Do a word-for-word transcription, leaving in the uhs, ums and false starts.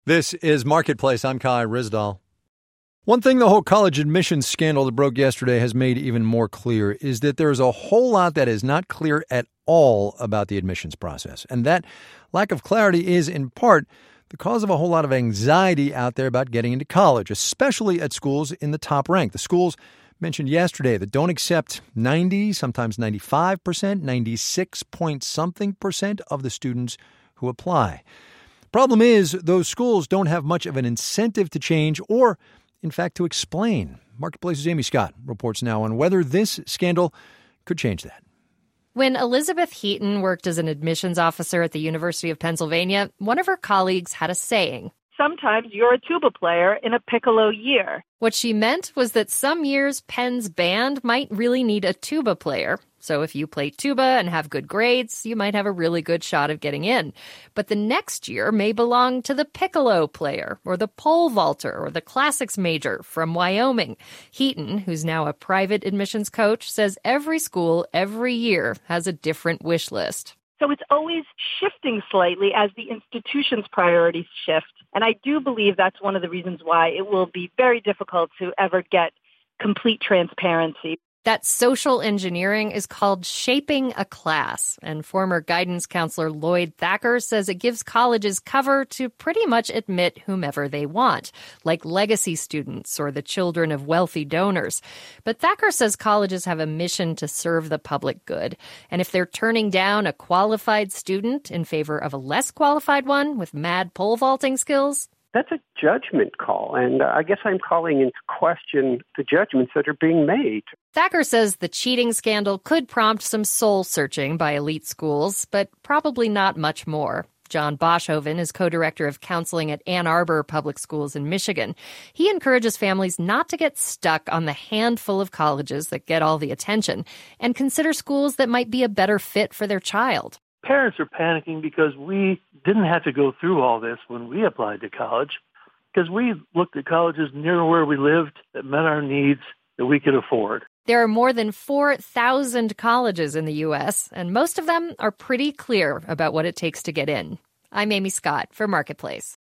This is Marketplace. I'm Kai Ryssdal. One thing the whole college admissions scandal that broke yesterday has made even more clear is that there's a whole lot that is not clear at all about the admissions process. And that lack of clarity is, in part, the cause of a whole lot of anxiety out there about getting into college, especially at schools in the top rank. The schools mentioned yesterday that don't accept ninety, sometimes ninety-five percent, ninety-six point something percent of the students who apply. Problem is, those schools don't have much of an incentive to change or, in fact, to explain. Marketplace's Amy Scott reports now on whether this scandal could change that. When Elizabeth Heaton worked as an admissions officer at the University of Pennsylvania, one of her colleagues had a saying. Sometimes you're a tuba player in a piccolo year. What she meant was that some years Penn's band might really need a tuba player. So if you play tuba and have good grades, you might have a really good shot of getting in. But the next year may belong to the piccolo player or the pole vaulter or the classics major from Wyoming. Heaton, who's now a private admissions coach, says every school every year has a different wish list. So it's always shifting slightly as the institution's priorities shift. And I do believe that's one of the reasons why it will be very difficult to ever get complete transparency. That social engineering is called shaping a class, and former guidance counselor Lloyd Thacker says it gives colleges cover to pretty much admit whomever they want, like legacy students or the children of wealthy donors. But Thacker says colleges have a mission to serve the public good, and if they're turning down a qualified student in favor of a less qualified one with mad pole vaulting skills, that's a judgment call, and I guess I'm calling into question the judgments that are being made. Thacker says the cheating scandal could prompt some soul-searching by elite schools, but probably not much more. John Boschhoven is co-director of counseling at Ann Arbor Public Schools in Michigan. He encourages families not to get stuck on the handful of colleges that get all the attention and consider schools that might be a better fit for their child. Parents are panicking because we didn't have to go through all this when we applied to college, because we looked at colleges near where we lived that met our needs that we could afford. There are more than four thousand colleges in the U S, and most of them are pretty clear about what it takes to get in. I'm Amy Scott for Marketplace.